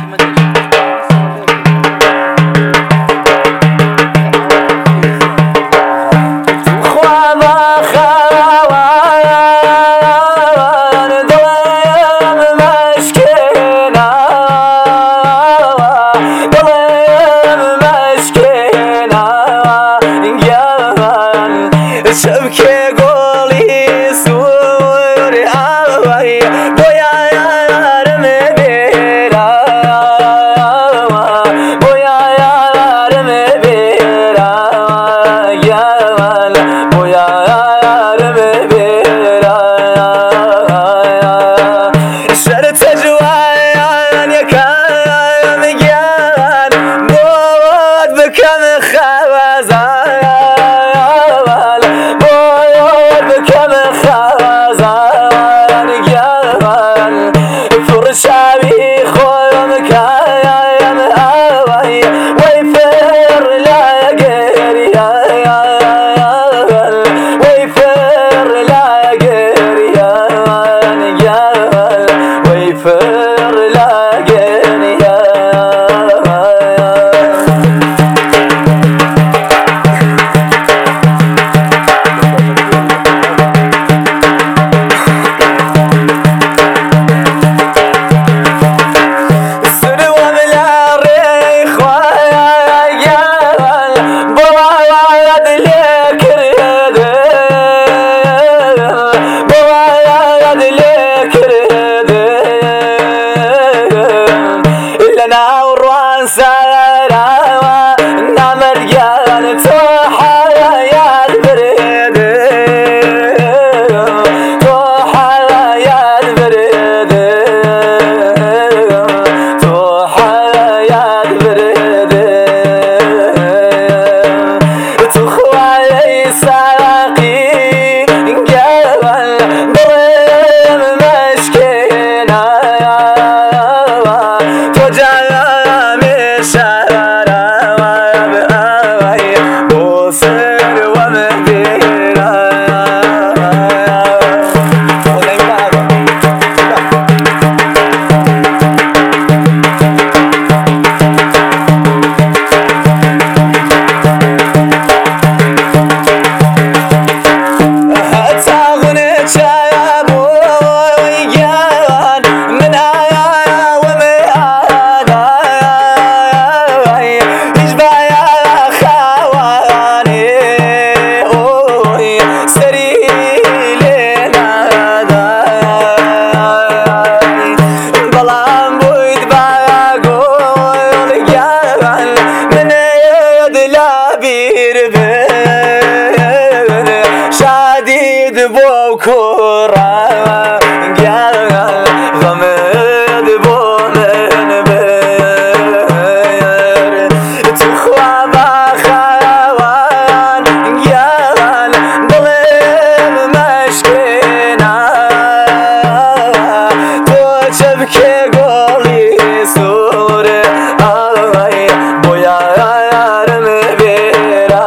شبكة قولي سوري آوي بويا يارم بيرا بويا يارم بيرا بويا يارم بيرا شرت جوان يكام جان بود بكم خوازان شابي خويم كايم هواي ويفر لا قريا ويفر لا قريا ويفر لا قريا لنا وروان سيارة نمريان توحى يا البريد توحى يا البريد توحى يا البريد تخوى ساقي قبل بريم مشكينا شديد بوكورا غمد بومن بير تخوى بخوان ضلم مشكينا تو شبكة قولي سوري بويا يارم بيرا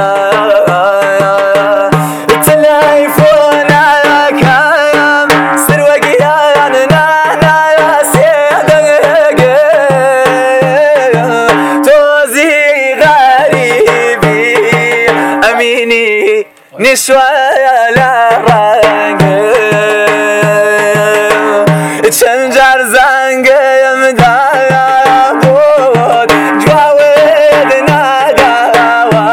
نشوى لا رنگ چنجر زنگ يمدا بود جواود نگاوا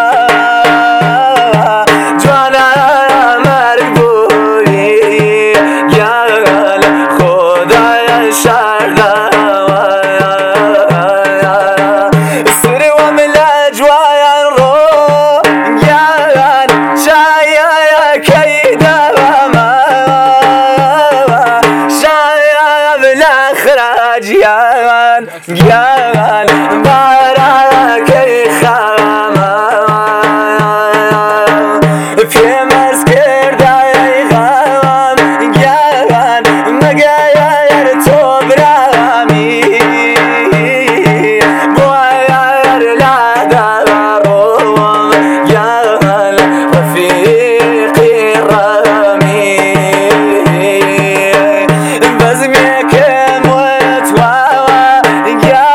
جوانا مرگ بودی یال خدای شرداوا سری و ملج وایان رو جيان جيان بارك خاما في مسكر داي غام جيان مغاير توبرامي بوير لا داروم جيان رفيقي رامي بزمك Yeah.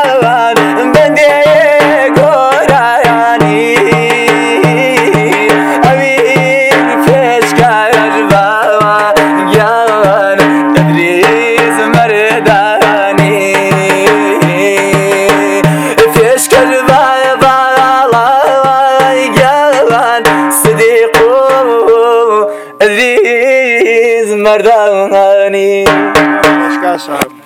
صديق عزيز مرداني.